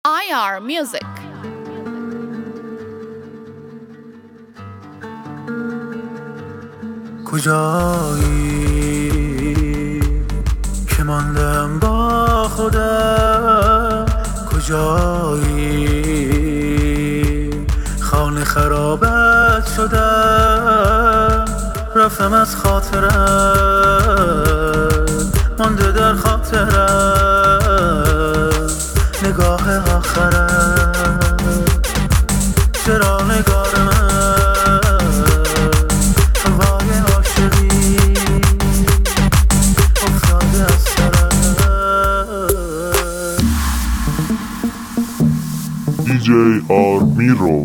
IR Music. کجایی که ماندم با خودم، کجایی خانه خرابت شدم، رفتم از خاطرم مانده در خاطرم نگاه آخرم، چرا نگار من هوای عاشقی افتاده از سرم. DJ Armiro.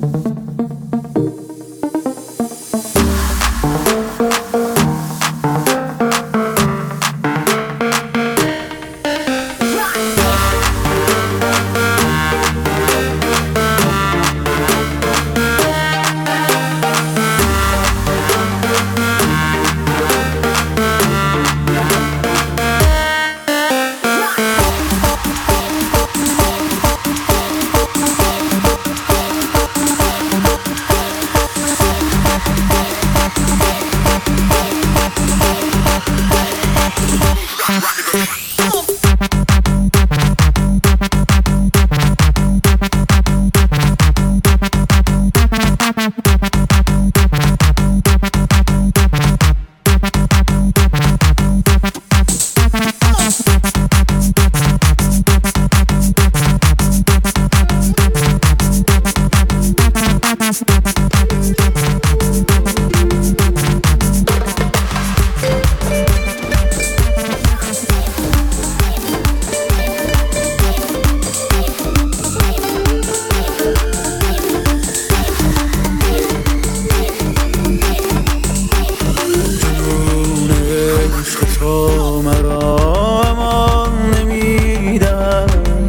تو مرا امان نمیدم،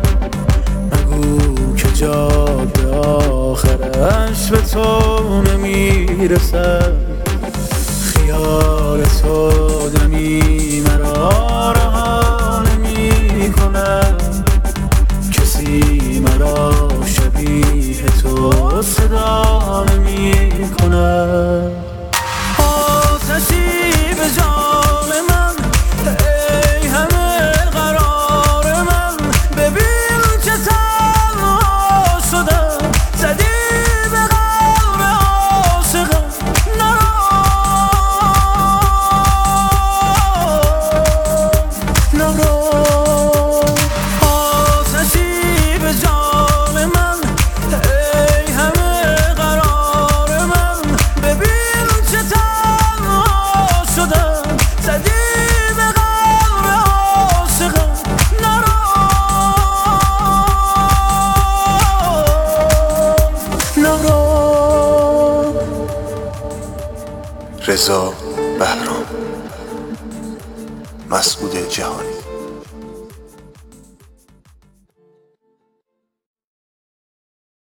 مگو که جاده آخرش به تو نمیرسم، خیال تو دمی مرا رها نمی کنم، کسی مرا شبیه تو صدا نمی کنم. آتشی به جان من، ای همه قرار من، ببین که تنها شدم، زدی به قلب عاشقم نرو. آتشی به جان من، ای همه قرار من، ببین که تنها شدم، زدی به قلب عاشقم نرو. رضا بهرام، مسعود جهانی.